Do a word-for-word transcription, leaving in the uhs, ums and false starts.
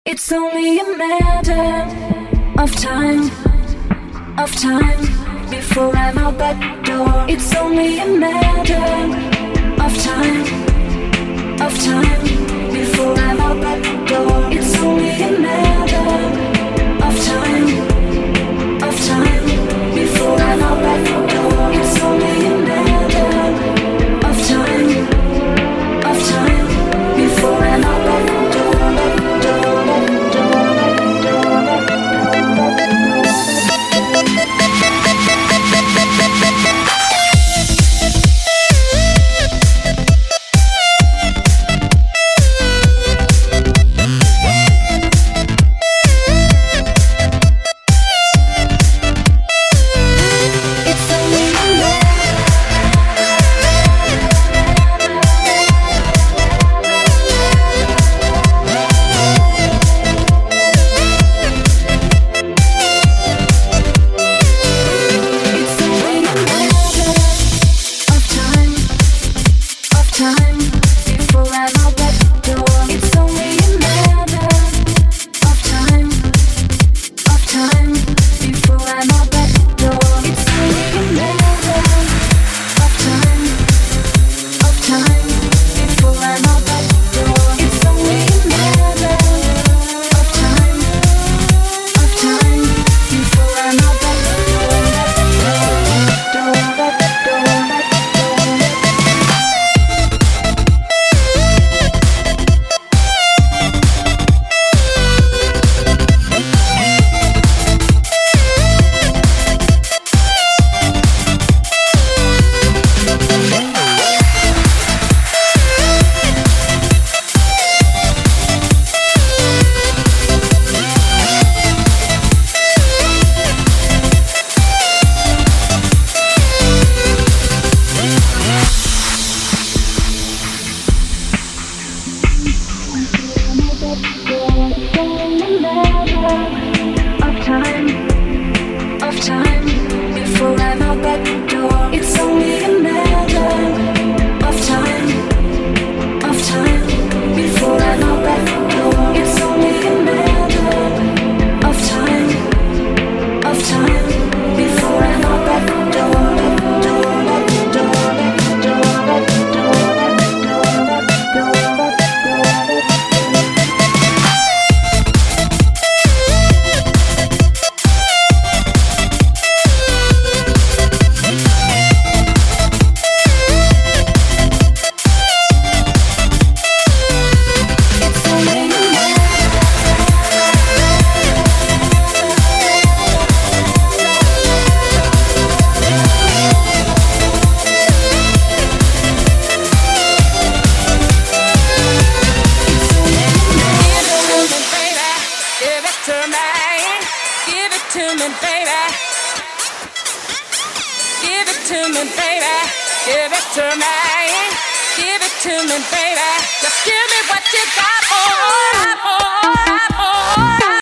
It's only a matter of time, of time, before I'm out that door. It's only a matter of time, of time, before I'm out that door. It's only a matter of time, of time, before I'm out that door. It's only a matter of time, of time, before I'm out that door. Just give me what you got, oh, oh, oh, oh.